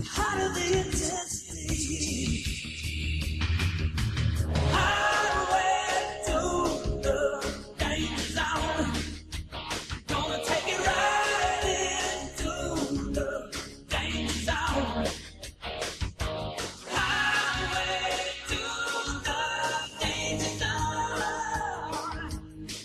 Hotter the intensity. Highway to the danger zone. Gonna take it right into the danger zone. Highway to the danger zone.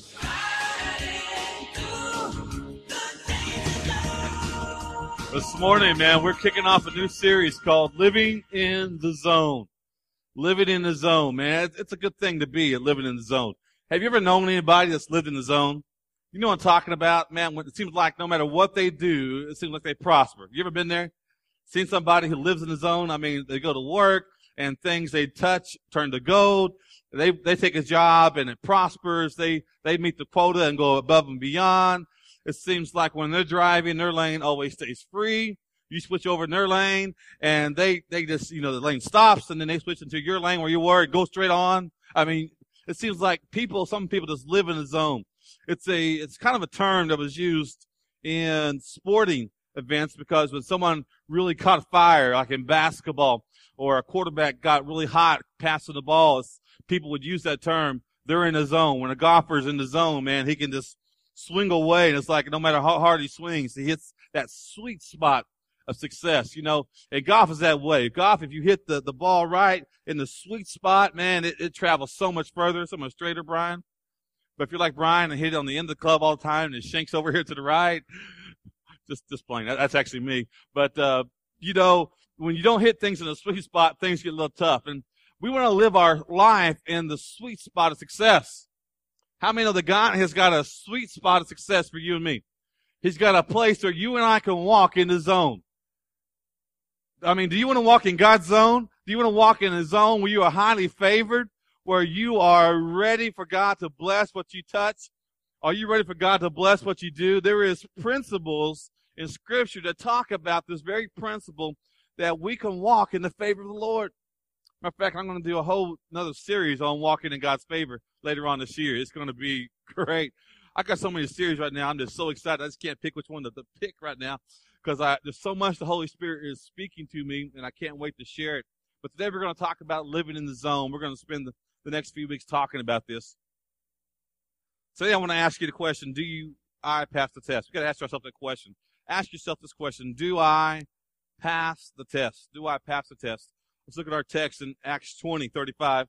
Right into the danger zone. This morning, man, we're kicking off a new series called Living in the Zone. Living in the zone, man. It's a good thing to be living in the zone. Have you ever known anybody that's lived in the zone? You know what I'm talking about? Man, it seems like no matter what they do, it seems like they prosper. You ever been there? Seen somebody who lives in the zone? I mean, they go to work and things they touch turn to gold. They take a job and it prospers. They meet the quota and go above and beyond. It seems like when they're driving, their lane always stays free. You switch over in their lane, and they just, the lane stops, and then they switch into your lane where you were, and go straight on. I mean, it seems like some people just live in the zone. It's kind of a term that was used in sporting events because when someone really caught fire, like in basketball, or a quarterback got really hot passing the ball, people would use that term. They're in the zone. When a golfer's in the zone, man, he can just swing away, and it's like no matter how hard he swings, he hits that sweet spot of success. And golf is that way. Golf, if you hit the ball right in the sweet spot, man, it travels so much further, so much straighter, Brian. But if you're like Brian and hit it on the end of the club all the time and it shanks over here to the right, just playing. That's actually me. But, when you don't hit things in the sweet spot, things get a little tough. And we want to live our life in the sweet spot of success. How many know that God has got a sweet spot of success for you and me? He's got a place where you and I can walk in the zone. I mean, do you want to walk in God's zone? Do you want to walk in a zone where you are highly favored, where you are ready for God to bless what you touch? Are you ready for God to bless what you do? There is principles in Scripture that talk about this very principle that we can walk in the favor of the Lord. Matter of fact, I'm going to do a whole another series on walking in God's favor later on this year. It's going to be great. I got so many series right now. I'm just so excited. I just can't pick which one to pick right now because there's so much the Holy Spirit is speaking to me, and I can't wait to share it. But today we're going to talk about living in the zone. We're going to spend the next few weeks talking about this. Today I want to ask you the question, do I pass the test? We've got to ask ourselves that question. Ask yourself this question, do I pass the test? Do I pass the test? Let's look at our text in Acts 20:35.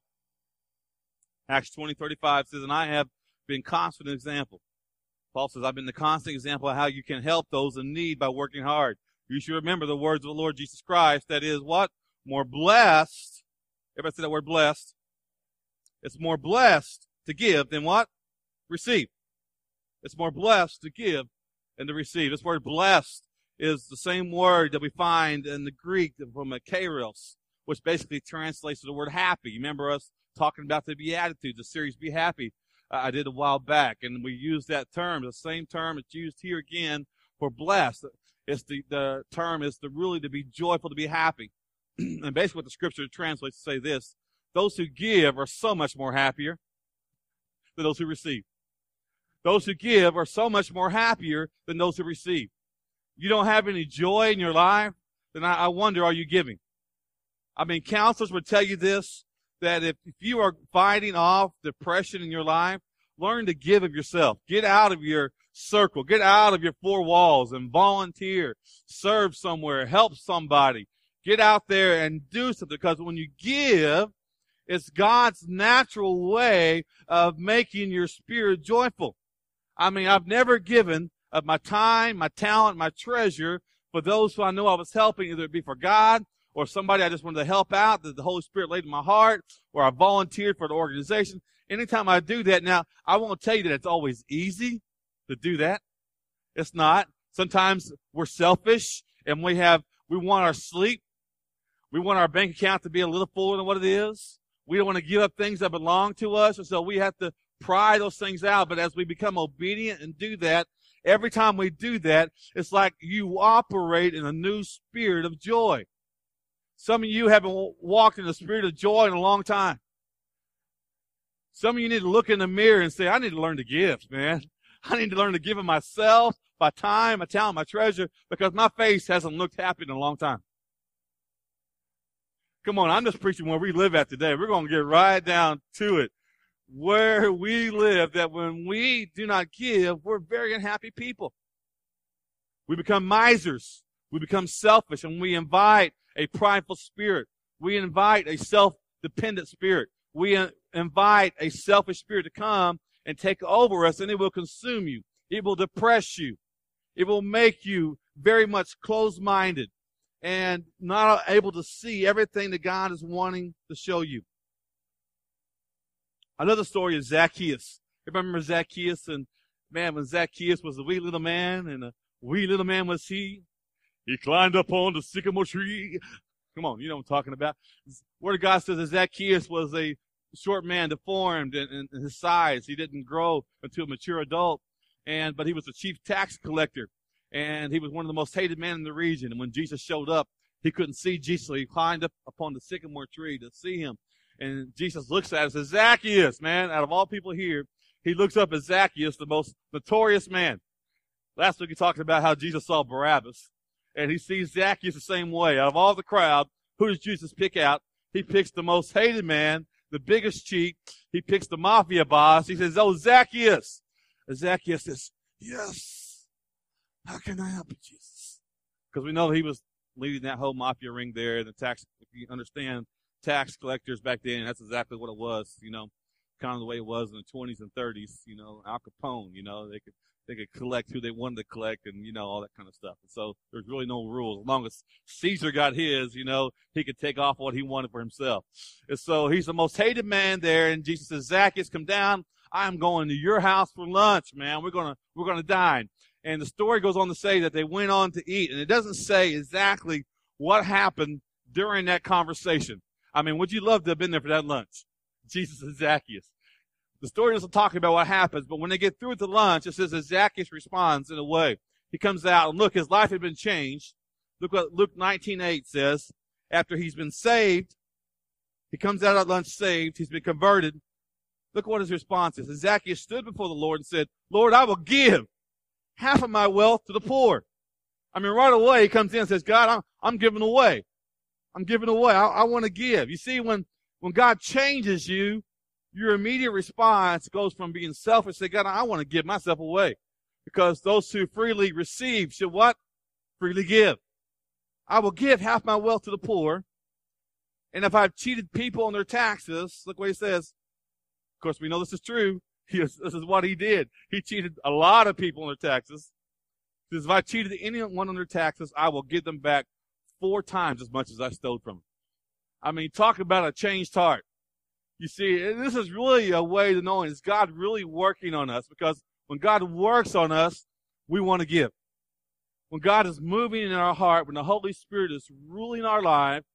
Acts 20:35 says, and I have been constant example. Paul says, I've been the constant example of how you can help those in need by working hard. You should remember the words of the Lord Jesus Christ. That is what? More blessed. Everybody say that word blessed. It's more blessed to give than what? Receive. It's more blessed to give than to receive. This word blessed is the same word that we find in the Greek from a kairos, which basically translates to the word happy. You remember us talking about the Beatitudes, the series Be Happy I did a while back, and we used that term, the same term it's used here again for blessed. It's the term is to be joyful, to be happy. And basically what the Scripture translates to say this, those who give are so much more happier than those who receive. Those who give are so much more happier than those who receive. You don't have any joy in your life, then I wonder, are you giving? I mean, counselors would tell you this, that if you are fighting off depression in your life, learn to give of yourself. Get out of your circle. Get out of your four walls and volunteer. Serve somewhere. Help somebody. Get out there and do something. Because when you give, it's God's natural way of making your spirit joyful. I mean, I've never given of my time, my talent, my treasure for those who I know I was helping, either it be for God or somebody I just wanted to help out that the Holy Spirit laid in my heart, or I volunteered for the organization. Anytime I do that, now, I won't tell you that it's always easy to do that. It's not. Sometimes we're selfish and we want our sleep. We want our bank account to be a little fuller than what it is. We don't want to give up things that belong to us, and so we have to pry those things out. But as we become obedient and do that, every time we do that, it's like you operate in a new spirit of joy. Some of you haven't walked in the spirit of joy in a long time. Some of you need to look in the mirror and say, I need to learn to give, man. I need to learn to give of myself, my time, my talent, my treasure, because my face hasn't looked happy in a long time. Come on, I'm just preaching where we live at today. We're going to get right down to it. Where we live, that when we do not give, we're very unhappy people. We become misers. We become selfish, and we invite a prideful spirit. We invite a self-dependent spirit. We invite a selfish spirit to come and take over us, and it will consume you. It will depress you. It will make you very much closed-minded and not able to see everything that God is wanting to show you. Another story is Zacchaeus. Remember Zacchaeus? And man, when Zacchaeus was a wee little man, and a wee little man was he climbed up on the sycamore tree. Come on, you know what I'm talking about. The Word of God says that Zacchaeus was a short man, deformed in his size. He didn't grow into a mature adult, but he was a chief tax collector, and he was one of the most hated men in the region. And when Jesus showed up, he couldn't see Jesus, so he climbed up upon the sycamore tree to see him. And Jesus looks at him and says, Zacchaeus, man, out of all people here, he looks up at Zacchaeus, the most notorious man. Last week he talked about how Jesus saw Barabbas, and he sees Zacchaeus the same way. Out of all the crowd, who does Jesus pick out? He picks the most hated man, the biggest cheat. He picks the mafia boss. He says, oh, Zacchaeus. And Zacchaeus says, yes. How can I help you, Jesus? Because we know he was leading that whole mafia ring there, and if you understand tax collectors back then, that's exactly what it was, kind of the way it was in the 20s and 30s, Al Capone, they could collect who they wanted to collect and, all that kind of stuff. And so there's really no rules. As long as Caesar got his, he could take off what he wanted for himself. And so he's the most hated man there, and Jesus says, Zacchaeus, come down. I'm going to your house for lunch, man. We're going to dine. And the story goes on to say that they went on to eat, and it doesn't say exactly what happened during that conversation. I mean, would you love to have been there for that lunch? Jesus and Zacchaeus. The story doesn't talk about what happens, but when they get through with the lunch, it says that Zacchaeus responds in a way. He comes out, and look, his life had been changed. Look what Luke 19:8 says. After he's been saved, he comes out at lunch saved. He's been converted. Look what his response is. And Zacchaeus stood before the Lord and said, Lord, I will give half of my wealth to the poor. I mean, right away, he comes in and says, God, I'm giving away. I'm giving away. I want to give. You see, when God changes you, your immediate response goes from being selfish to, God, I want to give myself away. Because those who freely receive should what? Freely give. I will give half my wealth to the poor. And if I've cheated people on their taxes, look what he says. Of course, we know this is true. This is what he did. He cheated a lot of people on their taxes. He says, if I cheated anyone on their taxes, I will give them back 4 times as much as I stole from them. I mean, talk about a changed heart. You see, this is really a way to know, is God really working on us? Because when God works on us, we want to give. When God is moving in our heart, when the Holy Spirit is ruling our life,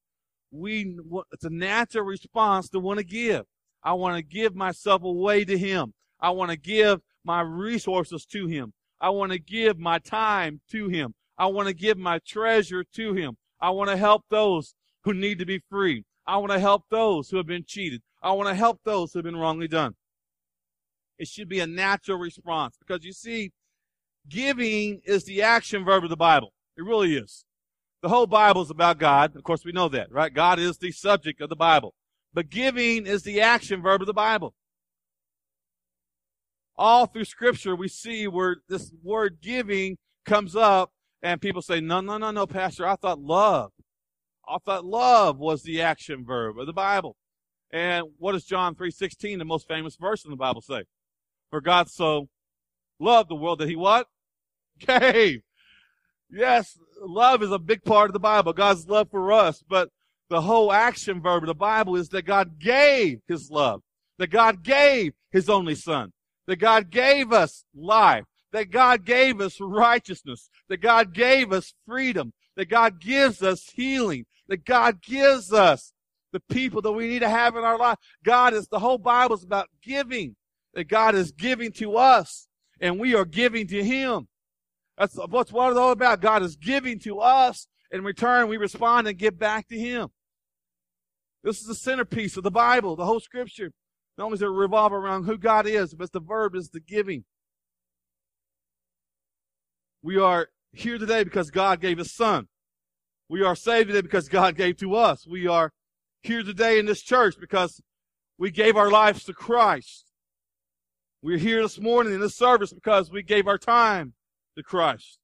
it's a natural response to want to give. I want to give myself away to Him. I want to give my resources to Him. I want to give my time to Him. I want to give my treasure to Him. I want to help those who need to be free. I want to help those who have been cheated. I want to help those who have been wrongly done. It should be a natural response because you see, giving is the action verb of the Bible. It really is. The whole Bible is about God. Of course, we know that, right? God is the subject of the Bible. But giving is the action verb of the Bible. All through Scripture, we see where this word giving comes up, and people say, no, Pastor, I thought love was the action verb of the Bible. And what does John 3:16, the most famous verse in the Bible, say? For God so loved the world that He what? Gave. Yes, love is a big part of the Bible, God's love for us. But the whole action verb of the Bible is that God gave His love, that God gave His only Son, that God gave us life, that God gave us righteousness, that God gave us freedom, that God gives us healing, that God gives us the people that we need to have in our life. The whole Bible is about giving, that God is giving to us, and we are giving to Him. That's what it's all about. God is giving to us. In return, we respond and give back to Him. This is the centerpiece of the Bible, the whole Scripture. Not only does it revolve around who God is, but the verb is the giving. We are here today because God gave His Son. We are saved today because God gave to us. We are here today in this church because we gave our lives to Christ. We're here this morning in this service because we gave our time to Christ.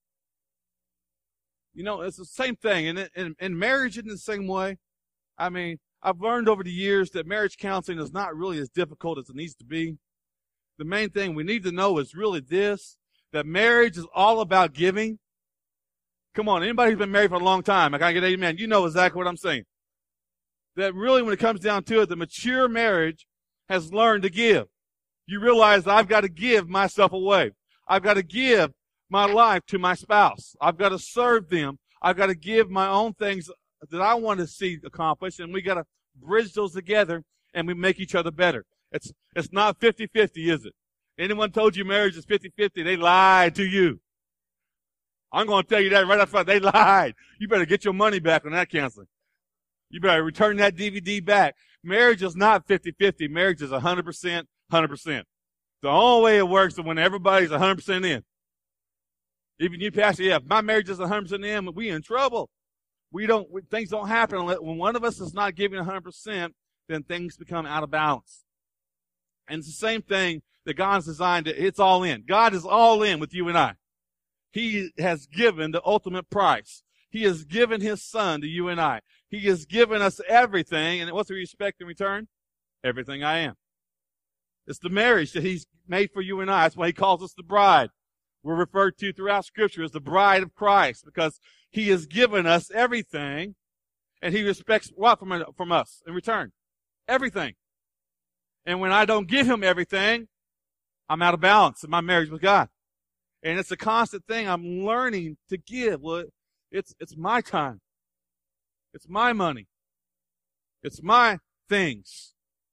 You know, it's the same thing. And in marriage isn't the same way. I mean, I've learned over the years that marriage counseling is not really as difficult as it needs to be. The main thing we need to know is really this, that marriage is all about giving. Come on, anybody who's been married for a long time, I gotta get amen. You know exactly what I'm saying. That really, when it comes down to it, the mature marriage has learned to give. You realize that I've got to give myself away. I've got to give my life to my spouse. I've got to serve them. I've got to give my own things that I want to see accomplished, and we got to bridge those together, and we make each other better. It's not 50-50, is it? Anyone told you marriage is 50-50, they lied to you. I'm going to tell you that right up front. They lied. You better get your money back on that counseling. You better return that DVD back. Marriage is not 50-50. Marriage is 100%, 100%. The only way it works is when everybody's 100% in. Even you, Pastor, yeah, if my marriage is 100% in, we in trouble. Things don't happen when one of us is not giving 100%, then things become out of balance. And it's the same thing that God's designed it's all in. God is all in with you and I. He has given the ultimate price. He has given his son to you and I. He has given us everything. And what's the respect in return? Everything I am. It's the marriage that he's made for you and I. That's why he calls us the bride. We're referred to throughout Scripture as the bride of Christ because he has given us everything, and he respects what from us in return? Everything. And when I don't give him everything, I'm out of balance in my marriage with God. And it's a constant thing I'm learning to give. Well, it's my time. It's my money. It's my things.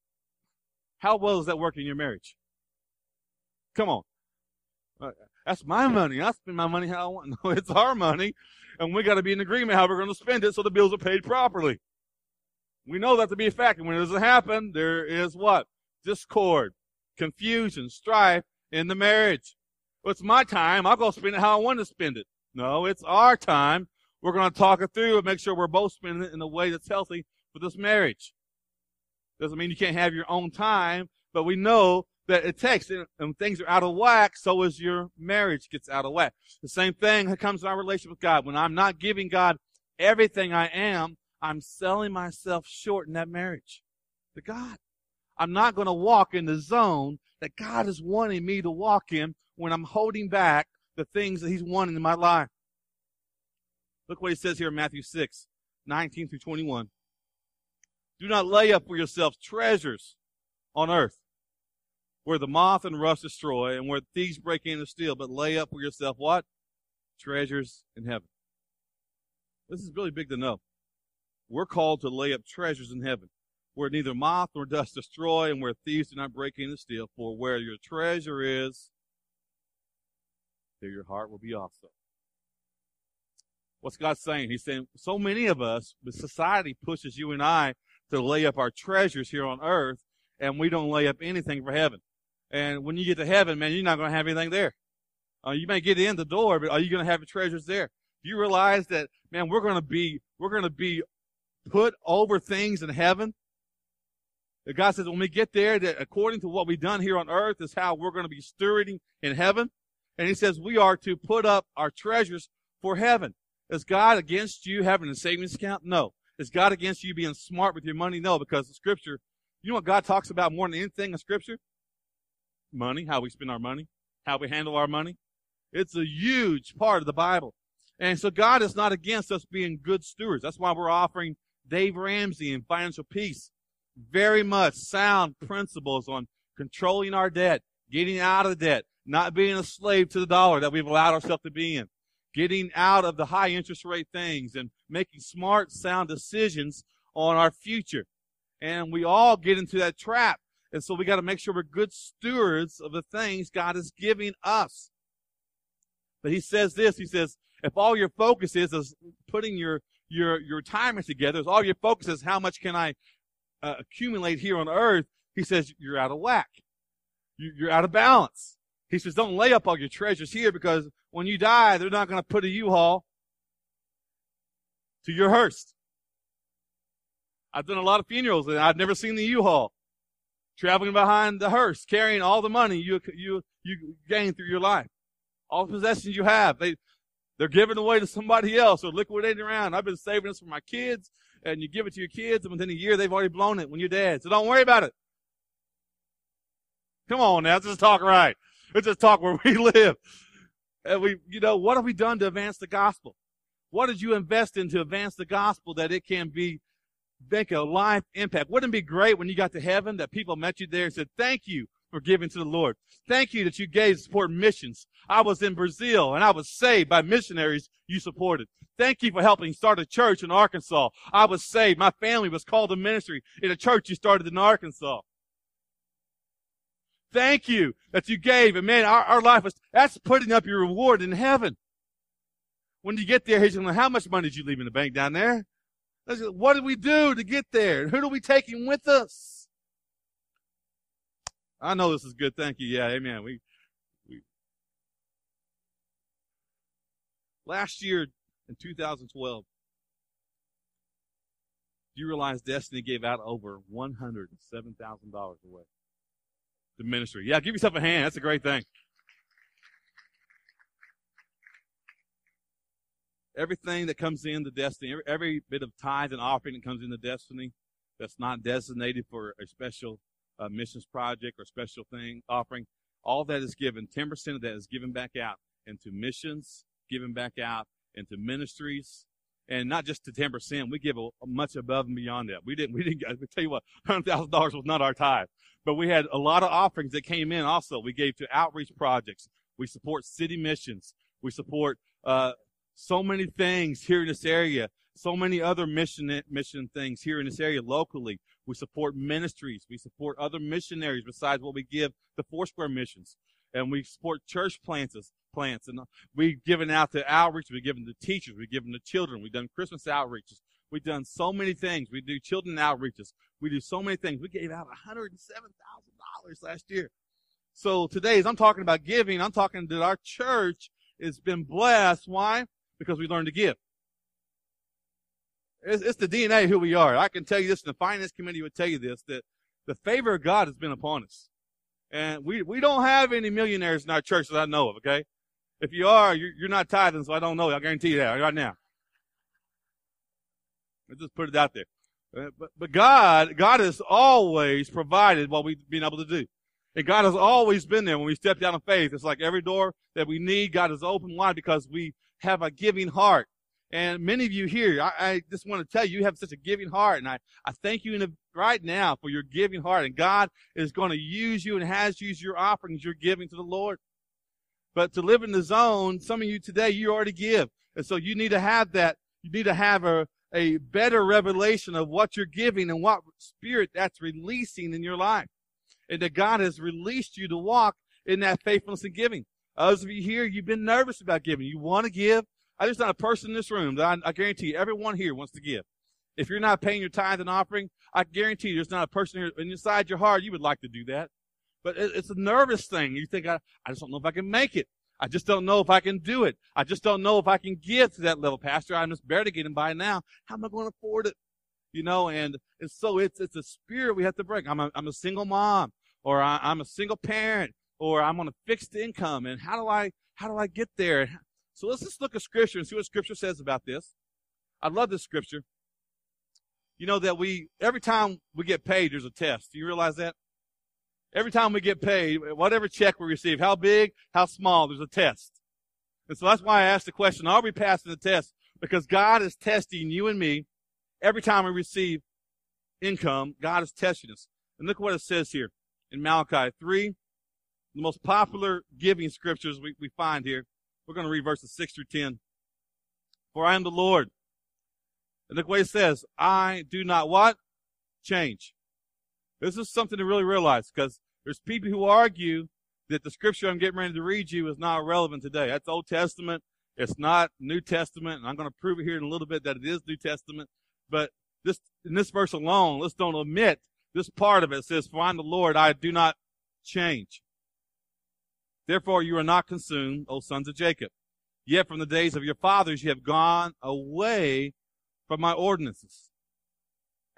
How well does that work in your marriage? Come on. That's my money. I spend my money how I want. No, it's our money. And we got to be in agreement how we're going to spend it so the bills are paid properly. We know that to be a fact. And when it doesn't happen, there is what? Discord, confusion, strife in the marriage. Well, it's my time. I'll go spend it how I want to spend it. No, it's our time. We're going to talk it through and make sure we're both spending it in a way that's healthy for this marriage. Doesn't mean you can't have your own time, but we know that it takes, and things are out of whack, so as your marriage gets out of whack. The same thing that comes to our relationship with God. When I'm not giving God everything I am, I'm selling myself short in that marriage to God. I'm not going to walk in the zone that God is wanting me to walk in when I'm holding back the things that he's wanting in my life. Look what he says here in Matthew 6:19 through 21. Do not lay up for yourselves treasures on earth, where the moth and rust destroy, and where thieves break in and steal, but lay up for yourself what? Treasures in heaven. This is really big to know. We're called to lay up treasures in heaven, where neither moth nor dust destroy, and where thieves do not break in and steal. For where your treasure is, there your heart will be also. What's God saying? He's saying so many of us, but society pushes you and I to lay up our treasures here on earth, and we don't lay up anything for heaven. And when you get to heaven, man, you're not going to have anything there. You may get in the door, but are you going to have your treasures there? Do you realize that, man, we're going to be put over things in heaven? That God says when we get there, that according to what we've done here on earth is how we're going to be stewarding in heaven. And he says we are to put up our treasures for heaven. Is God against you having a savings account? No. Is God against you being smart with your money? No, because the Scripture, you know what God talks about more than anything in Scripture? Money, how we spend our money, how we handle our money. It's a huge part of the Bible. And so God is not against us being good stewards. That's why we're offering Dave Ramsey and Financial Peace very much sound principles on controlling our debt, getting out of debt, not being a slave to the dollar that we've allowed ourselves to be in, getting out of the high interest rate things and making smart, sound decisions on our future. And we all get into that trap. And so we got to make sure we're good stewards of the things God is giving us. But he says this, he says, if all your focus is putting your retirement together, if all your focus is how much can I accumulate here on earth, he says, you're out of whack. You're out of balance. He says, don't lay up all your treasures here because when you die, they're not going to put a U-Haul to your hearse. I've done a lot of funerals, and I've never seen the U-Haul traveling behind the hearse, carrying all the money you gain through your life. All the possessions you have, they're given away to somebody else or liquidating around. I've been saving this for my kids, and you give it to your kids, and within a year, they've already blown it when you're dead. So don't worry about it. Come on now, let's just talk right. Let's just talk where we live. And what have we done to advance the gospel? What did you invest in to advance the gospel that it can make a life impact? Wouldn't it be great when you got to heaven that people met you there and said, thank you for giving to the Lord. Thank you that you gave to support missions. I was in Brazil and I was saved by missionaries you supported. Thank you for helping start a church in Arkansas. I was saved. My family was called to ministry in a church you started in Arkansas. Thank you that you gave. And man, our life that's putting up your reward in heaven. When you get there, he's going to, how much money did you leave in the bank down there? What did we do to get there? Who do we take him with us? I know this is good. Thank you. Yeah, amen. We last year in 2012, do you realize Destiny gave out over $107,000 away to ministry? Yeah, give yourself a hand. That's a great thing. Everything that comes into Destiny, every bit of tithe and offering that comes into Destiny that's not designated for a special missions project or special thing offering, all that is given, 10% of that is given back out into missions, given back out into ministries, and not just to 10%. We give much above and beyond that. We didn't. I tell you what, $100,000 was not our tithe, but we had a lot of offerings that came in. Also, we gave to outreach projects. We support city missions. We support so many things here in this area. So many other mission things here in this area locally. We support ministries. We support other missionaries besides what we give to Foursquare Missions. And we support church plants. And we've given out to outreach. We've given to teachers. We've given to children. We've done Christmas outreaches. We've done so many things. We do children outreaches. We do so many things. We gave out $107,000 last year. So today, as I'm talking about giving, I'm talking that our church has been blessed. Why? Because we learned to give. It's the DNA of who we are. I can tell you this, and the finance committee would tell you this, that the favor of God has been upon us. And we don't have any millionaires in our church that I know of, okay? If you are, you're not tithing, so I don't know. I guarantee you that right now. I just put it out there. But God has always provided what we've been able to do. And God has always been there when we step down in faith. It's like every door that we need, God has opened wide because we have a giving heart. And many of you here, I just want to tell you, you have such a giving heart. And I thank you right now for your giving heart. And God is going to use you and has used your offerings you're giving to the Lord. But to live in the zone, some of you today, you already give. And so you need to have that. You need to have a better revelation of what you're giving and what spirit that's releasing in your life. And that God has released you to walk in that faithfulness and giving. Others of you here, you've been nervous about giving. You want to give. There's not a person in this room that I guarantee you, everyone here wants to give. If you're not paying your tithe and offering, I guarantee you there's not a person here, and inside your heart, you would like to do that. But it's a nervous thing. You think, I just don't know if I can make it. I just don't know if I can do it. I just don't know if I can give to that level. Pastor, I'm just barely getting by now. How am I going to afford it? And so it's a spirit we have to break. I'm a single mom, or I'm a single parent, or I'm on a fixed income. And how do I get there? So let's just look at Scripture and see what Scripture says about this. I love this Scripture. You know that every time we get paid, there's a test. Do you realize that? Every time we get paid, whatever check we receive, how big, how small, there's a test. And so that's why I asked the question, are we passing the test? Because God is testing you and me. Every time we receive income, God is testing us. And look what it says here in Malachi 3, the most popular giving scriptures we find here. We're going to read verses 6 through 10. For I am the Lord. And look what it says. I do not what? Change. This is something to really realize, because there's people who argue that the scripture I'm getting ready to read you is not relevant today. That's Old Testament. It's not New Testament. And I'm going to prove it here in a little bit that it is New Testament. But in this verse alone, let's don't omit this part of it. It says, for I am the Lord, I do not change. Therefore you are not consumed, O sons of Jacob. Yet from the days of your fathers you have gone away from my ordinances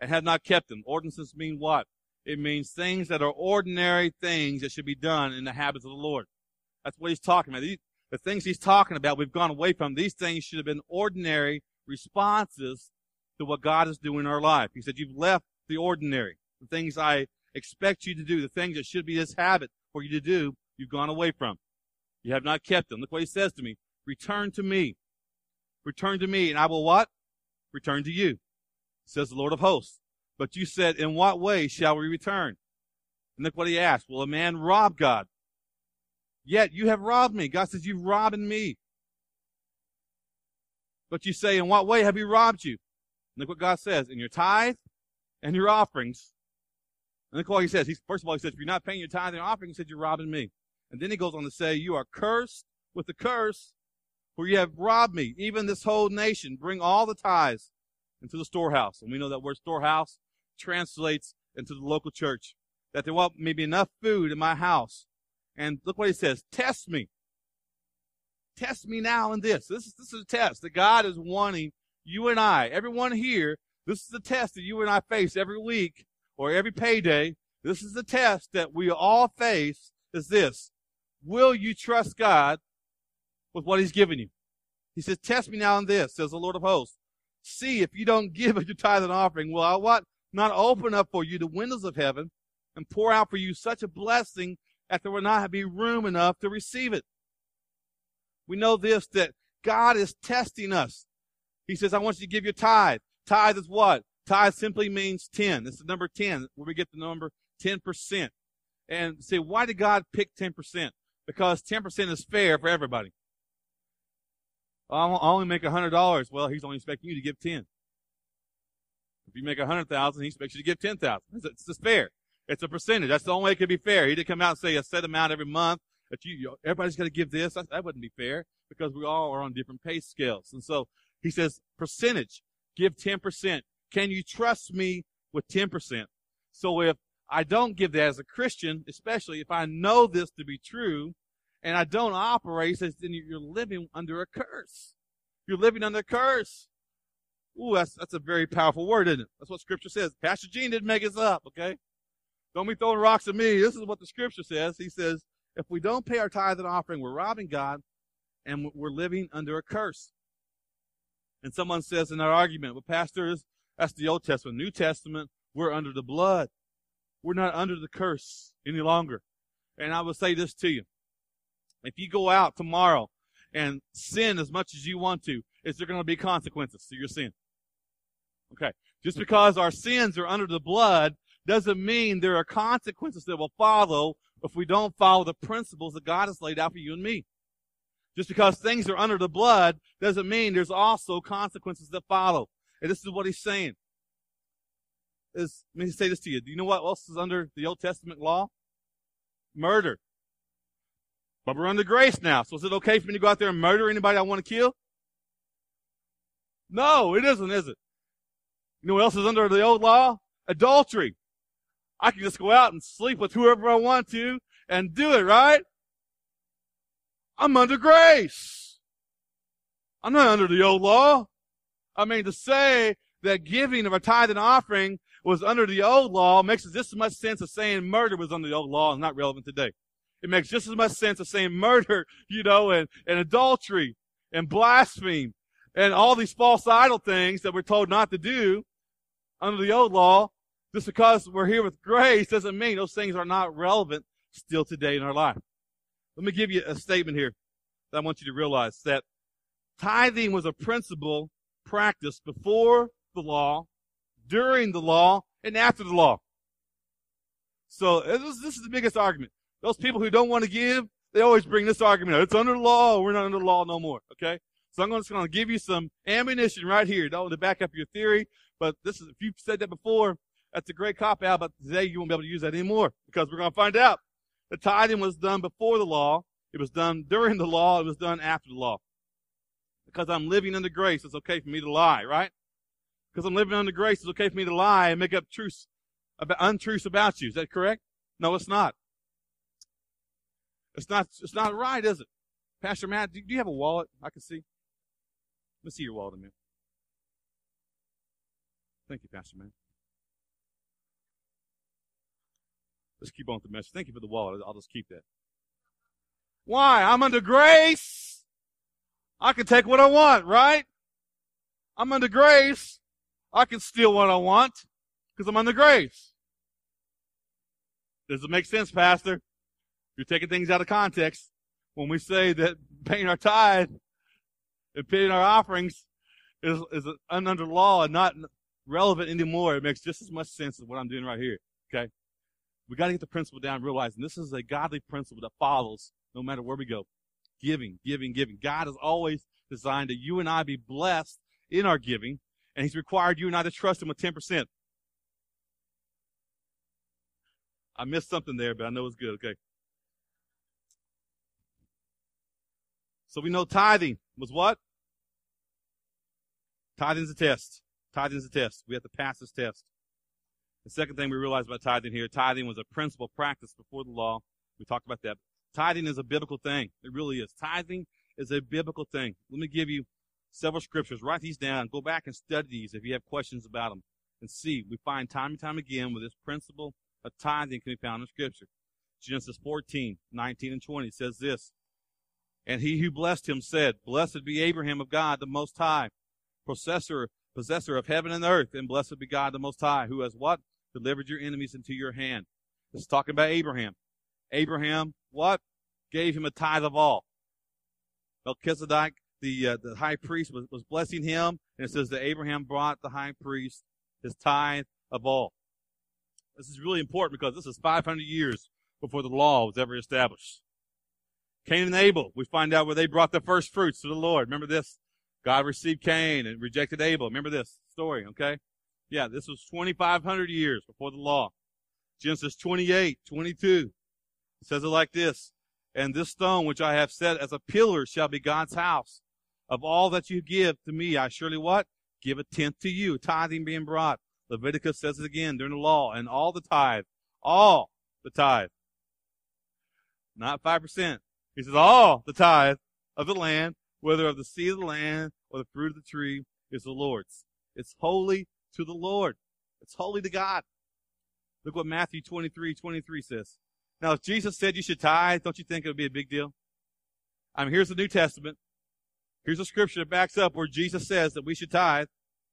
and have not kept them. Ordinances mean what? It means things that are ordinary things that should be done in the habits of the Lord. That's what he's talking about. The things he's talking about, we've gone away from. These things should have been ordinary responses to what God is doing in our life. He said, you've left the ordinary. The things I expect you to do, the things that should be this habit for you to do, you've gone away from. You have not kept them. Look what he says to me. Return to me. Return to me, and I will what? Return to you, says the Lord of hosts. But you said, in what way shall we return? And look what he asked. Will a man rob God? Yet you have robbed me. God says, you've robbed me. But you say, in what way have we robbed you? And look what God says. In your tithe and your offerings. And look what he says. First of all, he says, if you're not paying your tithe and your offering, he said, you're robbing me. And then he goes on to say, you are cursed with the curse, for you have robbed me, even this whole nation. Bring all the tithes into the storehouse. And we know that word storehouse translates into the local church. That there may be enough food in my house. And look what he says. Test me. Test me now in this. This is a test that God is wanting you and I, everyone here. This is the test that you and I face every week or every payday. This is the test that we all face, is this. Will you trust God with what he's given you? He says, test me now in this, says the Lord of hosts. See if you don't give your tithe and offering, will I what? Not open up for you the windows of heaven and pour out for you such a blessing that there will not be room enough to receive it. We know this, that God is testing us. He says, I want you to give your tithe. Tithe is what? Tithe simply means 10. It's the number 10, where we get the number 10%. And say, why did God pick 10%? Because 10% is fair for everybody. I only make $100. Well, he's only expecting you to give 10. If you make 100,000, he expects you to give 10,000. It's just fair. It's a percentage. That's the only way it could be fair. He didn't come out and say a set amount every month that everybody's got to give this. That wouldn't be fair because we all are on different pay scales. And so he says, percentage, give 10%. Can you trust me with 10%? So if I don't give that as a Christian, especially if I know this to be true, and I don't operate, he says, then you're living under a curse. You're living under a curse. Ooh, that's a very powerful word, isn't it? That's what Scripture says. Pastor Gene didn't make this up, okay? Don't be throwing rocks at me. This is what the Scripture says. He says, if we don't pay our tithe and offering, we're robbing God, and we're living under a curse. And someone says in our argument, well, pastors, that's the Old Testament. New Testament, we're under the blood. We're not under the curse any longer. And I will say this to you. If you go out tomorrow and sin as much as you want to, is there going to be consequences to your sin? Okay. Just because our sins are under the blood doesn't mean there are consequences that will follow if we don't follow the principles that God has laid out for you and me. Just because things are under the blood doesn't mean there's also consequences that follow. And this is what he's saying. Let me say this to you. Do you know what else is under the Old Testament law? Murder. But we're under grace now. So is it okay for me to go out there and murder anybody I want to kill? No, it isn't, is it? You know what else is under the old law? Adultery. I can just go out and sleep with whoever I want to and do it, right? I'm under grace. I'm not under the old law. I mean, to say that giving of a tithe and offering was under the old law makes just as much sense as saying murder was under the old law and not relevant today. It makes just as much sense as saying murder, and adultery and blasphemy and all these false idol things that we're told not to do under the old law. Just because we're here with grace doesn't mean those things are not relevant still today in our life. Let me give you a statement here that I want you to realize, that tithing was a principle practiced before the law, during the law, and after the law. So this is the biggest argument. Those people who don't want to give, they always bring this argument up. It's under the law. We're not under the law no more. Okay? So I'm just going to give you some ammunition right here to back up your theory. But if you've said that before, that's a great cop-out. But today you won't be able to use that anymore because we're going to find out. The tithing was done before the law. It was done during the law. It was done after the law. Because I'm living under grace, it's okay for me to lie, right? Because I'm living under grace, it's okay for me to lie and make up untruths about you. Is that correct? No, it's not. It's not right, is it? Pastor Matt, do you have a wallet I can see? Let me see your wallet a minute. Thank you, Pastor Matt. Let's keep on with the message. Thank you for the wallet. I'll just keep that. Why? I'm under grace. I can take what I want, right? I'm under grace. I can steal what I want because I'm under grace. Does it make sense, Pastor? You're taking things out of context. When we say that paying our tithe and paying our offerings is under the law and not relevant anymore, it makes just as much sense as what I'm doing right here. Okay? We got to get the principle down, realizing this is a godly principle that follows no matter where we go. Giving, giving, giving. God has always designed that you and I be blessed in our giving, and He's required you and I to trust Him with 10%. I missed something there, but I know it's good. Okay. So we know tithing was what? Tithing is a test. Tithing is a test. We have to pass this test. The second thing we realize about tithing here, tithing was a principle practice before the law. We talked about that. Tithing is a biblical thing. It really is. Tithing is a biblical thing. Let me give you several scriptures. Write these down. Go back and study these if you have questions about them. And see, we find time and time again where this principle of tithing can be found in Scripture. Genesis 14, 19 and 20 says this. And he who blessed him said, Blessed be Abraham of God the Most High, possessor of heaven and earth, and blessed be God the Most High, who has what? Delivered your enemies into your hand. This is talking about Abraham. Abraham, what? Gave him a tithe of all. Melchizedek, the high priest, was blessing him, and it says that Abraham brought the high priest his tithe of all. This is really important because this is 500 years before the law was ever established. Cain and Abel, we find out where they brought the first fruits to the Lord. Remember this? God received Cain and rejected Abel. Remember this story, okay? Yeah, this was 2,500 years before the law. Genesis 28, 22. It says it like this. And this stone which I have set as a pillar shall be God's house. Of all that you give to me, I surely what? Give a tenth to you, tithing being brought. Leviticus says it again during the law, and all the tithe. Not 5%. He says all the tithe of the land, whether of the seed of the land or the fruit of the tree, is the Lord's. It's holy to the Lord. It's holy to God. Look what Matthew 23:23 says. Now, if Jesus said you should tithe, don't you think it would be a big deal? I mean, here's the New Testament. Here's a scripture that backs up where Jesus says that we should tithe.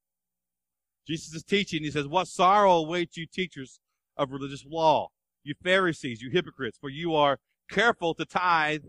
Jesus is teaching. He says, what sorrow awaits you teachers of religious law, you Pharisees, you hypocrites, for you are careful to tithe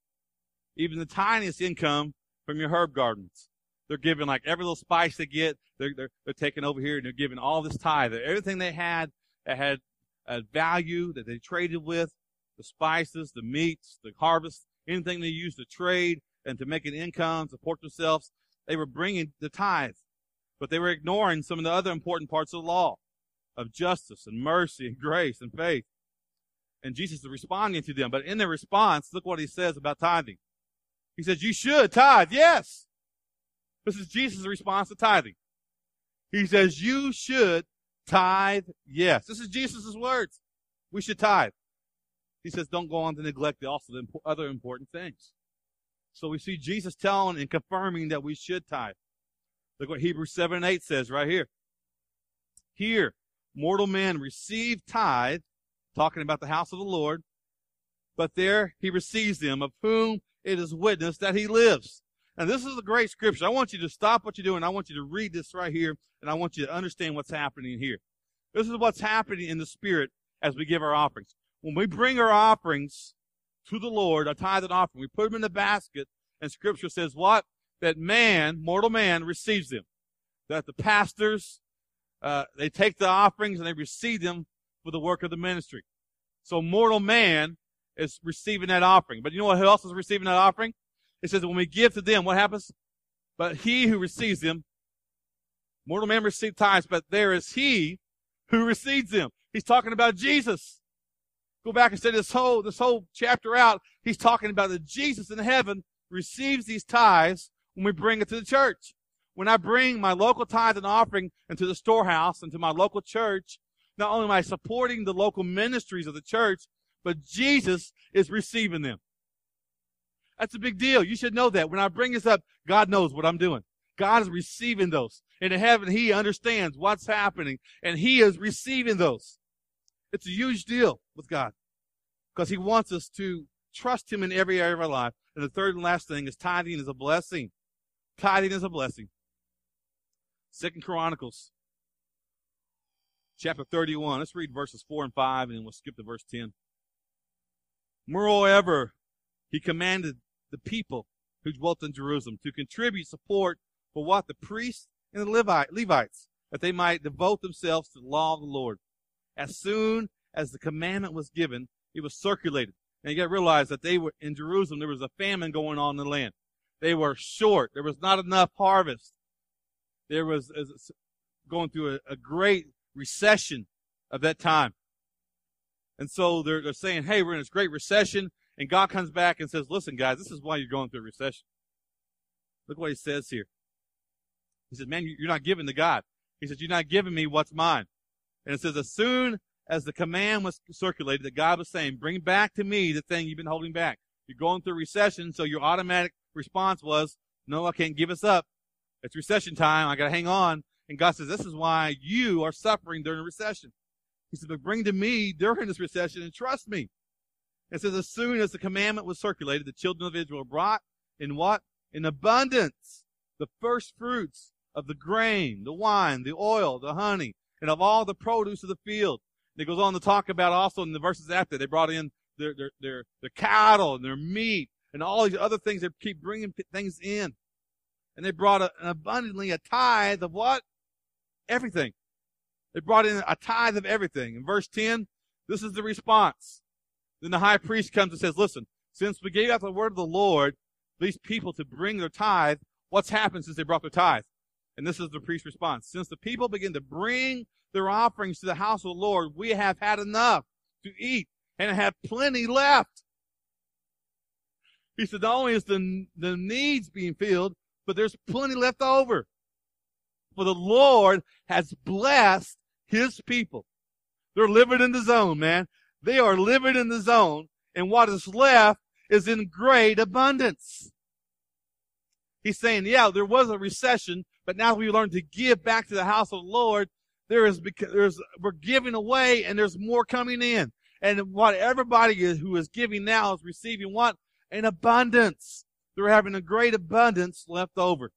even the tiniest income from your herb gardens. They're giving like every little spice they get. They're taking over here and they're giving all this tithe. Everything they had that had a value that they traded with, the spices, the meats, the harvest, anything they used to trade and to make an income, support themselves, they were bringing the tithe. But they were ignoring some of the other important parts of the law of justice and mercy and grace and faith. And Jesus is responding to them. But in their response, look what he says about tithing. He says, you should tithe, yes. This is Jesus' response to tithing. He says, you should tithe, yes. This is Jesus' words. We should tithe. He says, don't go on to neglect the other important things. So we see Jesus telling and confirming that we should tithe. Look what Hebrews 7:8 says right here. Here, mortal men receive tithe, talking about the house of the Lord, but there he receives them, of whom it is witnessed that he lives. And this is a great scripture. I want you to stop what you're doing. I want you to read this right here, and I want you to understand what's happening here. This is what's happening in the Spirit as we give our offerings. When we bring our offerings to the Lord, our tithe and offering, we put them in the basket, and Scripture says what? That man, mortal man, receives them. That the pastors, they take the offerings and they receive them for the work of the ministry. So mortal man is receiving that offering. But you know what? Who else is receiving that offering? It says that when we give to them, what happens? But he who receives them, mortal man receives tithes, but there is he who receives them. He's talking about Jesus. Go back and study this whole chapter out. He's talking about that Jesus in heaven receives these tithes when we bring it to the church. When I bring my local tithe and offering into the storehouse, into my local church, not only am I supporting the local ministries of the church, but Jesus is receiving them. That's a big deal. You should know that. When I bring this up, God knows what I'm doing. God is receiving those. And in heaven, he understands what's happening, and he is receiving those. It's a huge deal with God because he wants us to trust him in every area of our life. And the third and last thing is tithing is a blessing. Tithing is a blessing. 2 Chronicles chapter 31. Let's read verses 4 and 5, and then we'll skip to verse 10. Moreover, he commanded the people who dwelt in Jerusalem to contribute support for what? The priests and the Levites, that they might devote themselves to the law of the Lord. As soon as the commandment was given, it was circulated. And you got to realize that they were in Jerusalem. There was a famine going on in the land. They were short. There was not enough harvest. There was going through a great recession of that time. And so they're saying, hey, we're in this great recession. And God comes back and says, listen, guys, this is why you're going through a recession. Look what he says here. He says, man, you're not giving to God. He says, you're not giving me what's mine. And it says, as soon as the command was circulated, that God was saying, bring back to me the thing you've been holding back. You're going through a recession, so your automatic response was, no, I can't give us up. It's recession time. I got to hang on. And God says, this is why you are suffering during a recession. He said, but bring to me during this recession and trust me. It says, as soon as the commandment was circulated, the children of Israel brought in what? In abundance, the first fruits of the grain, the wine, the oil, the honey, and of all the produce of the field. And it goes on to talk about also in the verses after, they brought in their cattle and their meat and all these other things. They keep bringing things in. And they brought abundantly a tithe of what? Everything. They brought in a tithe of everything. In verse 10, this is the response. Then the high priest comes and says, listen, since we gave out the word of the Lord, these people to bring their tithe, what's happened since they brought their tithe? And this is the priest's response. Since the people begin to bring their offerings to the house of the Lord, we have had enough to eat and have plenty left. He said, not only is the needs being filled, but there's plenty left over. For the Lord has blessed his people. They're living in the zone, man. They are living in the zone, and what is left is in great abundance. He's saying, yeah, there was a recession, but now we learn to give back to the house of the Lord. We're giving away, and there's more coming in. And what everybody who is giving now is receiving what? An abundance. They're having a great abundance left over.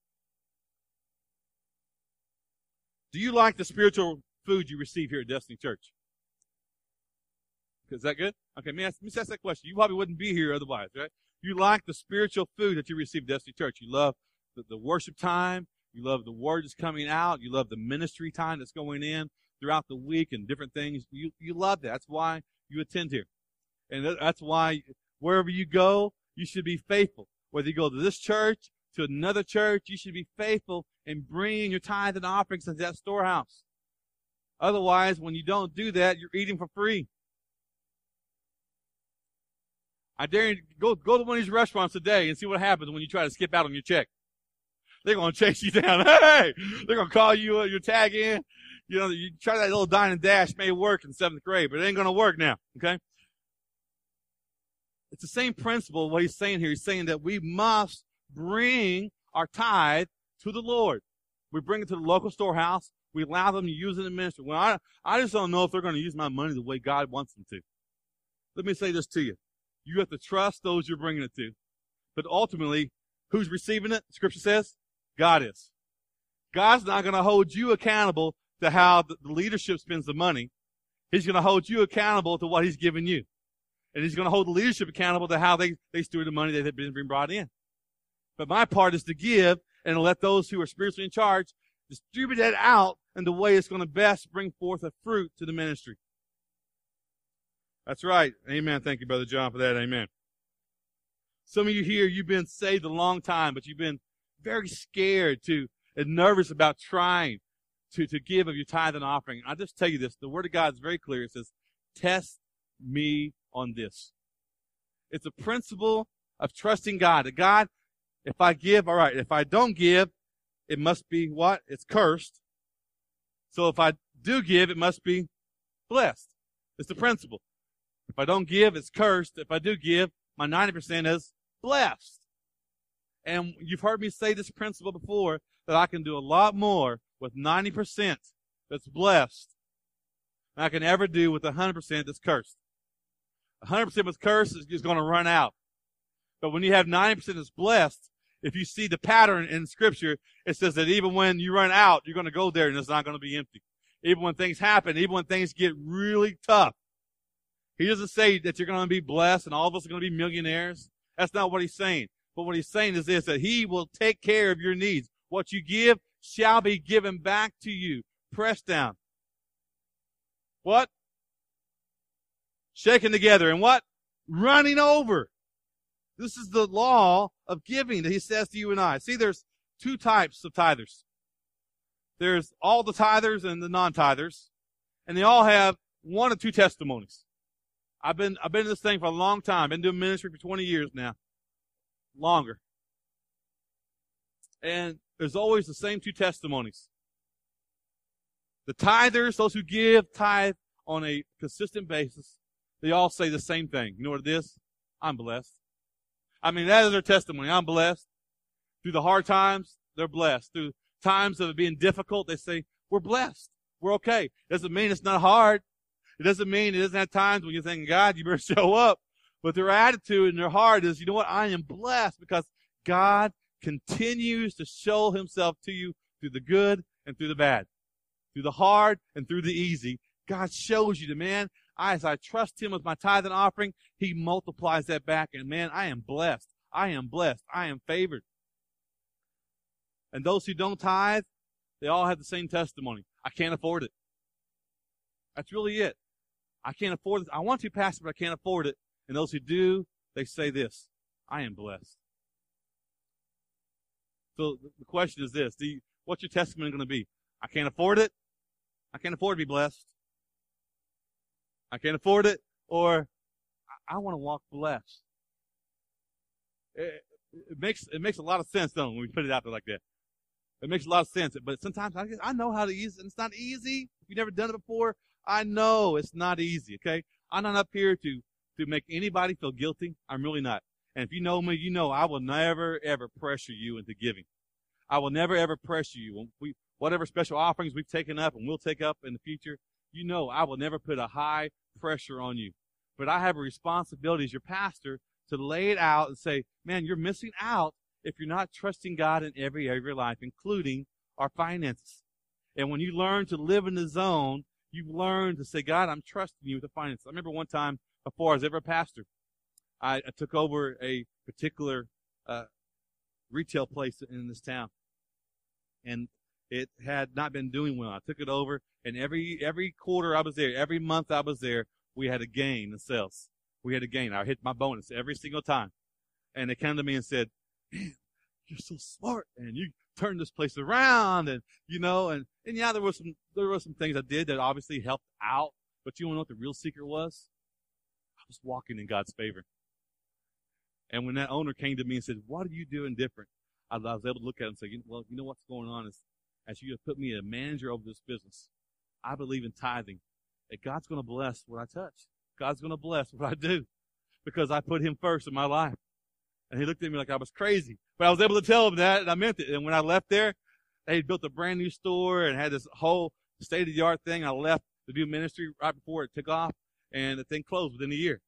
Do you like the spiritual food you receive here at Destiny Church? Is that good? Okay, let me ask that question. You probably wouldn't be here otherwise, right? You like the spiritual food that you receive at Destiny Church. You love the worship time. You love the word that's coming out. You love the ministry time that's going in throughout the week and different things. You love that. That's why you attend here. And that's why wherever you go, you should be faithful. Whether you go to this church, to another church, you should be faithful in bringing your tithe and offerings into that storehouse. Otherwise, when you don't do that, you're eating for free. I dare you to go to one of these restaurants today and see what happens when you try to skip out on your check. They're going to chase you down. Hey! They're going to call you your tag in. You know, you try that little dine and dash, may work in 7th grade, but it ain't going to work now, okay? It's the same principle what he's saying here. He's saying that we must bring our tithe to the Lord. We bring it to the local storehouse. We allow them to use it in ministry. Well, I just don't know if they're going to use my money the way God wants them to. Let me say this to you. You have to trust those you're bringing it to. But ultimately, who's receiving it? Scripture says, God is. God's not going to hold you accountable to how the leadership spends the money. He's going to hold you accountable to what he's given you. And he's going to hold the leadership accountable to how they steward the money that had been brought in. But my part is to give and let those who are spiritually in charge distribute that out in the way it's going to best bring forth a fruit to the ministry. That's right. Amen. Thank you, Brother John, for that. Amen. Some of you here, you've been saved a long time, but you've been very scared and nervous about trying to give of your tithe and offering. I'll just tell you this. The Word of God is very clear. It says, test me on this. It's a principle of trusting God. That God, if I give, all right. If I don't give, it must be what? It's cursed. So if I do give, it must be blessed. It's the principle. If I don't give, it's cursed. If I do give, my 90% is blessed. And you've heard me say this principle before, that I can do a lot more with 90% that's blessed than I can ever do with 100% that's cursed. 100% with curse is going to run out. But when you have 90% that's blessed, if you see the pattern in Scripture, it says that even when you run out, you're going to go there and it's not going to be empty. Even when things happen, even when things get really tough. He doesn't say that you're going to be blessed and all of us are going to be millionaires. That's not what he's saying. But what he's saying is this, that he will take care of your needs. What you give shall be given back to you. Pressed down. What? Shaken together. And what? Running over. This is the law of giving that he says to you and I. See, there's two types of tithers. There's all the tithers and the non-tithers. And they all have one or two testimonies. I've been in this thing for a long time. I've been doing ministry for 20 years now. Longer. And there's always the same two testimonies. The tithers, those who give tithe on a consistent basis, they all say the same thing. You know what it is? I'm blessed. I mean, that is their testimony. I'm blessed. Through the hard times, they're blessed. Through times of it being difficult, they say, we're blessed. We're okay. Doesn't mean it's not hard. It doesn't mean it doesn't have times when you're thinking, God, you better show up. But their attitude and their heart is, you know what? I am blessed because God continues to show himself to you through the good and through the bad. Through the hard and through the easy. God shows you that, man, as I trust him with my tithe and offering, he multiplies that back. And man, I am blessed. I am blessed. I am favored. And those who don't tithe, they all have the same testimony. I can't afford it. That's really it. I can't afford it. I want to, Pastor, but I can't afford it. And those who do, they say this, I am blessed. So the question is this, what's your testimony going to be? I can't afford it. I can't afford to be blessed. I can't afford it, or I want to walk blessed. It makes a lot of sense, don't it, when we put it out there like that. It makes a lot of sense, but sometimes I know how to use it, and it's not easy. If you've never done it before, I know it's not easy, okay? I'm not up here to make anybody feel guilty. I'm really not. And if you know me, you know I will never, ever pressure you into giving. I will never, ever pressure you. Whatever special offerings we've taken up and will take up in the future, you know I will never put a high pressure on you. But I have a responsibility as your pastor to lay it out and say, man, you're missing out if you're not trusting God in every area of your life, including our finances. And when you learn to live in the zone, you learn to say, God, I'm trusting you with the finances. I remember one time before I was ever a pastor, I took over a particular retail place in this town. And it had not been doing well. I took it over, and every quarter I was there, every month I was there, we had a gain in sales. We had a gain. I hit my bonus every single time. And they came to me and said, man, you're so smart, and you turned this place around, and you know, and yeah, there were some things I did that obviously helped out, but you want to know what the real secret was? I was walking in God's favor. And when that owner came to me and said, what are you doing different? I was able to look at him and say, well, you know what's going on is, as you have put me a manager over this business, I believe in tithing. That God's going to bless what I touch. God's going to bless what I do because I put him first in my life. And he looked at me like I was crazy. But I was able to tell him that, and I meant it. And when I left there, they had built a brand new store and had this whole state-of-the-art thing. I left to do ministry right before it took off, and the thing closed within a year.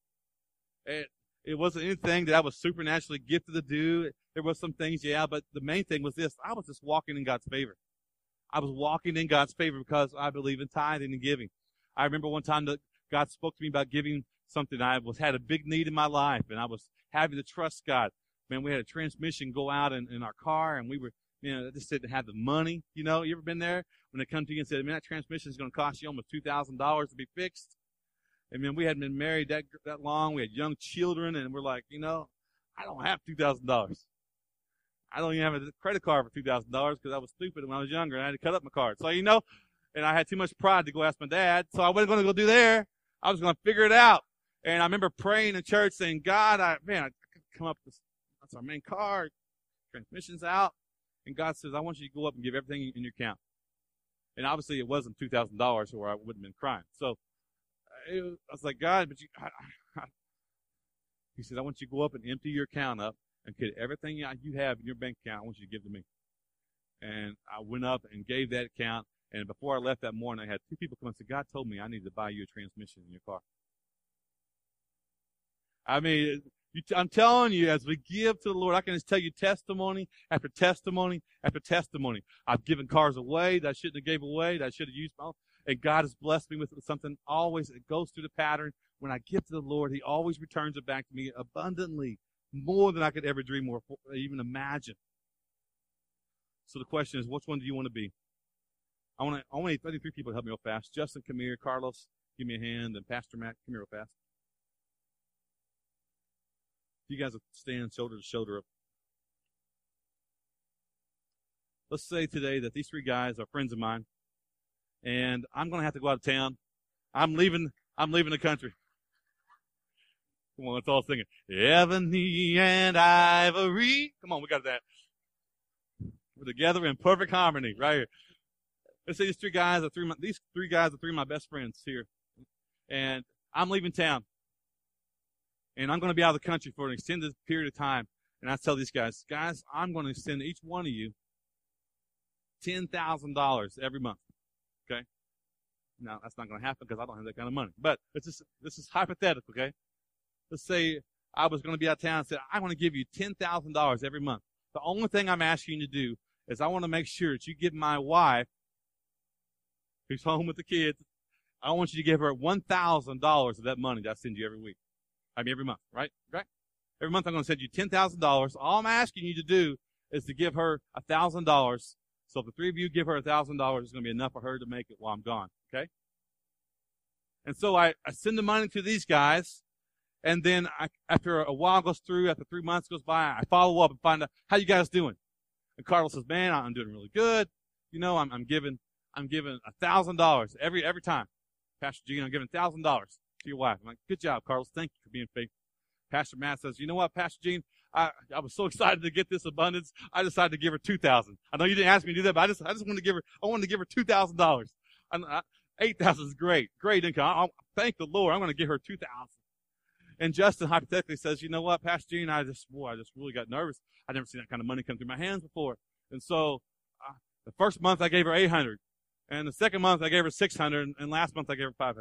It wasn't anything that I was supernaturally gifted to do. There was some things, yeah, but the main thing was this. I was just walking in God's favor. I was walking in God's favor because I believe in tithing and giving. I remember one time that God spoke to me about giving something. I had a big need in my life, and I was having to trust God. Man, we had a transmission go out in our car, and we were, just didn't have the money. You know, you ever been there when they come to you and say, man, that transmission is going to cost you almost $2,000 to be fixed? And man, we hadn't been married that long. We had young children, and we're like, I don't have $2,000. I don't even have a credit card for $2,000 because I was stupid when I was younger and I had to cut up my card. So, and I had too much pride to go ask my dad. So I wasn't going to go do there. I was going to figure it out. And I remember praying in church saying, God, I come up with this. That's our main car. Transmission's out. And God says, I want you to go up and give everything in your account. And obviously it wasn't $2,000 or I wouldn't have been crying. So I was like, God, but he said, I want you to go up and empty your account up and get everything you have in your bank account. I want you to give to me. And I went up and gave that account. And before I left that morning, I had 2 people come and say, God told me I need to buy you a transmission in your car. I mean, I'm telling you, as we give to the Lord, I can just tell you testimony after testimony after testimony. I've given cars away that I shouldn't have gave away, that I should have used my own. And God has blessed me with something always. It goes through the pattern. When I give to the Lord, He always returns it back to me abundantly, more than I could ever dream or even imagine. So the question is, which one do you want to be? I need 33 people to help me real fast. Justin, come here. Carlos, give me a hand. And Pastor Matt, come here real fast. You guys will stand shoulder to shoulder up. Let's say today that these 3 guys are friends of mine, and I'm going to have to go out of town. I'm leaving the country. Come on, let's all sing it. Ebony and ivory. Come on, we got that. We're together in perfect harmony right here. Let's say these 3 guys are 3 of my best friends here, and I'm leaving town. And I'm going to be out of the country for an extended period of time. And I tell these guys, I'm going to send each one of you $10,000 every month. Okay? Now, that's not going to happen because I don't have that kind of money. But this is hypothetical, okay? Let's say I was going to be out of town and said, I want to give you $10,000 every month. The only thing I'm asking you to do is I want to make sure that you give my wife, who's home with the kids, I want you to give her $1,000 of that money that I send you every week. Every month, right? Right? Every month I'm going to send you $10,000. All I'm asking you to do is to give her $1,000. So if the 3 of you give her $1,000, it's going to be enough for her to make it while I'm gone. Okay? And so I send the money to these guys, and then after a while goes through, after 3 months goes by, I follow up and find out, how you guys doing? And Carlos says, man, I'm doing really good. You know, I'm giving $1,000 every time. Pastor Gene, I'm giving $1,000 to your wife. I'm like, good job, Carlos. Thank you for being faithful. Pastor Matt says, you know what, Pastor Gene, I was so excited to get this abundance, I decided to give her $2,000. I know you didn't ask me to do that, but I just wanted to give her, $2,000. $8,000 is great income. I'll thank the Lord. I'm going to give her $2,000. And Justin hypothetically says, you know what, Pastor Gene, I just really got nervous. I've never seen that kind of money come through my hands before. And so, the first month I gave her $800. And the second month I gave her $600. And last month I gave her $500.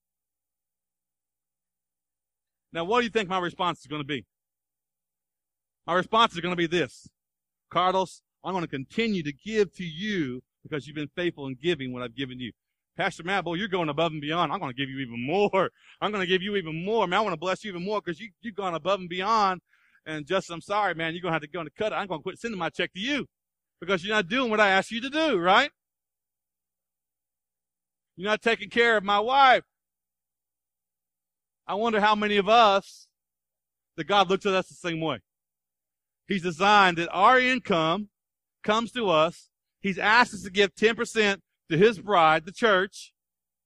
Now, what do you think my response is going to be? My response is going to be this. Carlos, I'm going to continue to give to you because you've been faithful in giving what I've given you. Pastor Matt, boy, you're going above and beyond. I'm going to give you even more. I'm going to give you even more. Man, I want to bless you even more because you've gone above and beyond. And Justin, I'm sorry, man, you're going to have to go and cut it. I'm going to quit sending my check to you because you're not doing what I asked you to do, right? You're not taking care of my wife. I wonder how many of us that God looks at us the same way. He's designed that our income comes to us. He's asked us to give 10% to His bride, the church.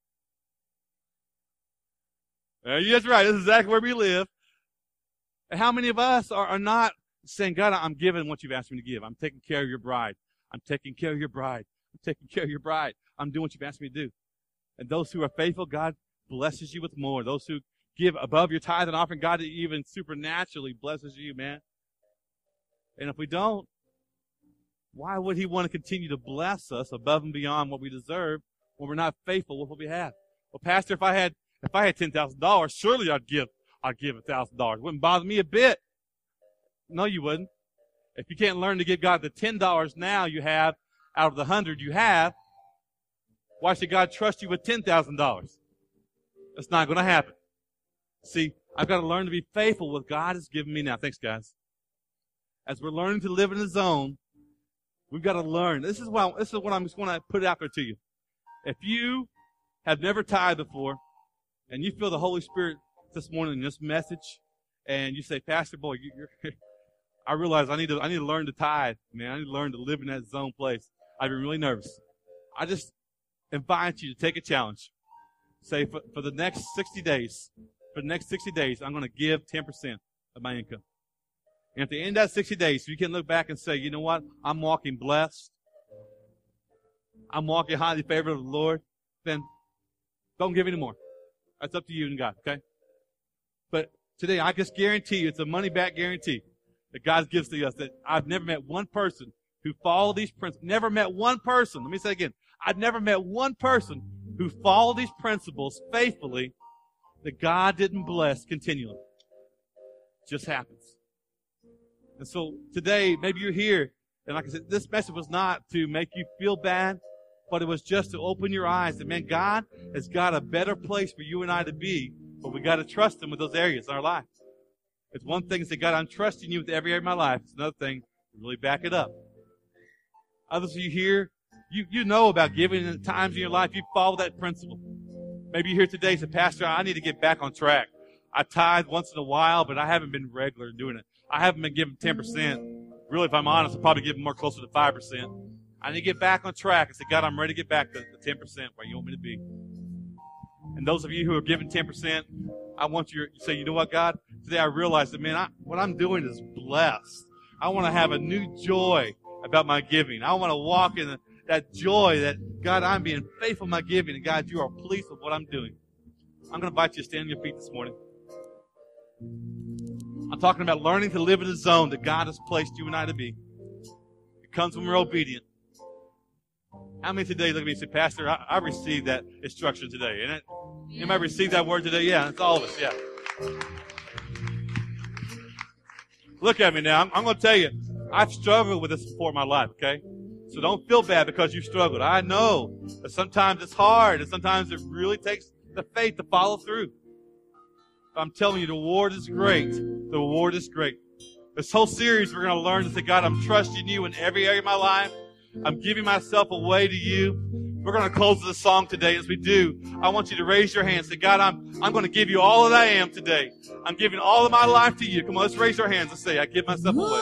That's right. This is exactly where we live. And how many of us are not saying, God, I'm giving what you've asked me to give. I'm taking care of your bride. I'm taking care of your bride. I'm taking care of your bride. I'm doing what you've asked me to do. And those who are faithful, God blesses you with more. Those who give above your tithe and offering, God even supernaturally blesses you, man. And if we don't, why would He want to continue to bless us above and beyond what we deserve when we're not faithful with what we have? Well, Pastor, if I had $10,000, surely I'd give $1,000. It wouldn't bother me a bit. No, you wouldn't. If you can't learn to give God the $10 now you have out of the 100 you have, why should God trust you with $10,000? That's not going to happen. See, I've got to learn to be faithful with God has given me now. Thanks, guys. As we're learning to live in the zone, we've got to learn. This is what I'm just going to put out there to you. If you have never tithed before, and you feel the Holy Spirit this morning in this message, and you say, Pastor, boy, I realize I need to learn to tithe, man. I need to learn to live in that zone place. I've been really nervous. I just invite you to take a challenge. Say, for the next 60 days, I'm going to give 10% of my income. And at the end of that 60 days, you can look back and say, you know what? I'm walking blessed. I'm walking highly favored of the Lord. Then don't give any more. That's up to you and God, okay? But today, I just guarantee you, it's a money-back guarantee that God gives to us, that I've never met one person who follow these principles. Never met one person. Let me say it again. I've never met one person who followed these principles faithfully that God didn't bless continually. It just happens. And so today, maybe you're here, and like I said, this message was not to make you feel bad, but it was just to open your eyes that, man, God has got a better place for you and I to be, but we got to trust Him with those areas in our life. It's one thing to say, God, I'm trusting you with every area of my life. It's another thing to really back it up. Others of you here, you know about giving in times in your life. You follow that principle. Maybe you're here today and say, Pastor, I need to get back on track. I tithe once in a while, but I haven't been regular in doing it. I haven't been giving 10%. Really, if I'm honest, I'll probably give more closer to 5%. I need to get back on track and say, God, I'm ready to get back to the 10% where you want me to be. And those of you who are giving 10%, I want you to say, you know what, God? Today I realize that, man, what I'm doing is blessed. I want to have a new joy about my giving. I want to walk in that joy that, God, I'm being faithful in my giving, and God, you are pleased with what I'm doing. I'm going to invite you to stand on your feet this morning. I'm talking about learning to live in the zone that God has placed you and I to be. It comes when we're obedient. How many today look at me and say, Pastor, I received that instruction today? And anybody received that word today? Yeah, it's all of us, yeah. Look at me now. I'm going to tell you, I've struggled with this before in my life, okay? So don't feel bad because you struggled. I know that sometimes it's hard, and sometimes it really takes the faith to follow through. But I'm telling you, the reward is great. The reward is great. This whole series, we're going to learn to say, God, I'm trusting you in every area of my life. I'm giving myself away to you. We're going to close this song today. As we do, I want you to raise your hands. Say, God, I'm going to give you all that I am today. I'm giving all of my life to you. Come on, let's raise our hands and say, I give myself away.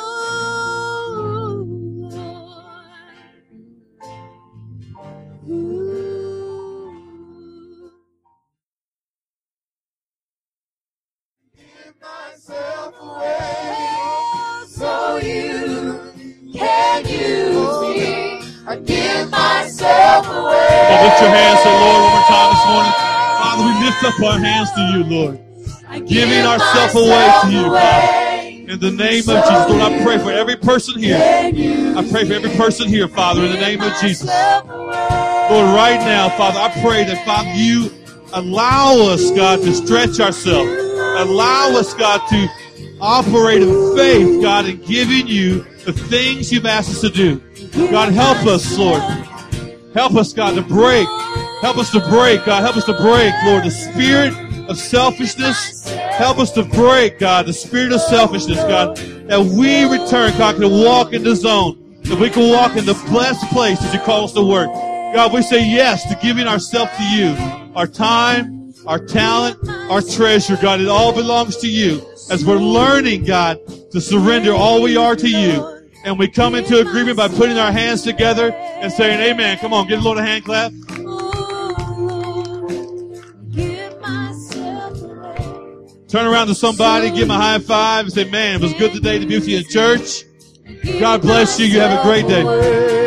Give myself away so you can use me. I give myself away. Now lift your hands to the Lord one more time this morning. Father, we lift up our hands to you, Lord. Giving ourselves away to you, Father. In the name of Jesus. Lord, I pray for every person here. I pray for every person here, Father, in the name of Jesus. Lord, right now, Father, I pray that, Father, you allow us, God, to stretch ourselves. Allow us, God, to operate in faith, God, in giving you the things you've asked us to do. God, help us, Lord. Help us, God, to break. Help us to break, God. Help us to break, Lord, the spirit of selfishness. Help us to break, God, the spirit of selfishness, God, that we return, God, can walk in the zone, that we can walk in the blessed place that you call us to work. God, we say yes to giving ourselves to you. Our time, our talent, our treasure, God, it all belongs to you. As we're learning, God, to surrender all we are to you. And we come into agreement by putting our hands together and saying, amen. Come on, give the Lord a hand clap. Turn around to somebody, give them a high five, and say, man, it was good today to be with you in church. God bless you. You have a great day.